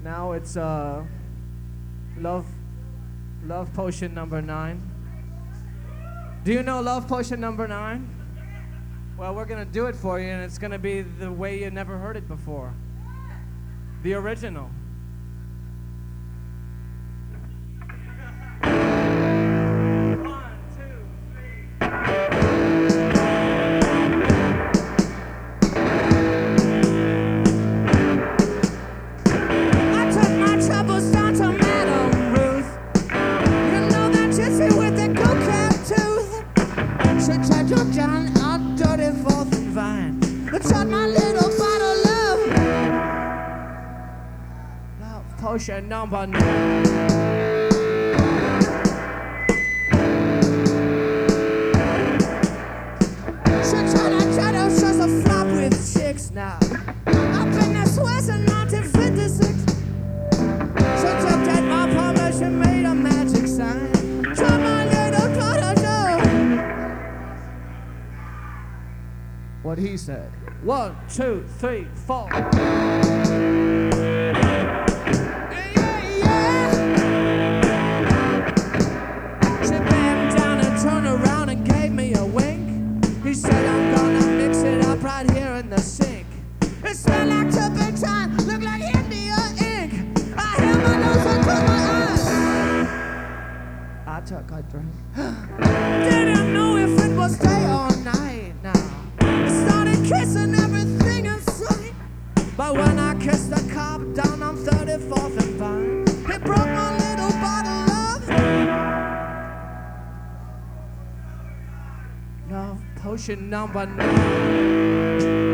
Now it's love potion number 9. Do you know love potion number 9? Well, we're gonna do it for you, and it's gonna be the way you never heard it before. The original. Potion number 9. Shadow's just a flop with chicks now. Up in the Swiss in 1956. She took that my permission, made a magic sign. Tried my little daughter. What he said. 1, 2, 3, 4. He said, I'm gonna mix it up right here in the sink. It smelled like turpentine, looked like India ink. I held my nose and closed my eyes. I took a drink. Didn't know if it was day or night now. I started kissing everything in sight. But when I kissed the cop down on 34th and Vine, he broke my little bottle of love potion number 9.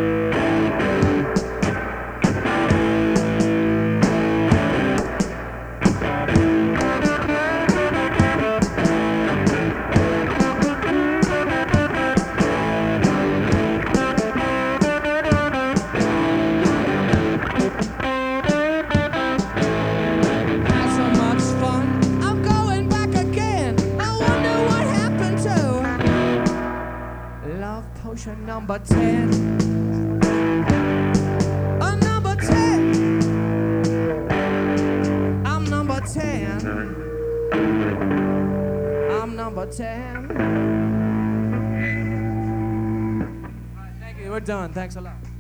Potion number 10. I'm number 10. I'm number 10. I'm number 10. All right, thank you. We're done. Thanks a lot.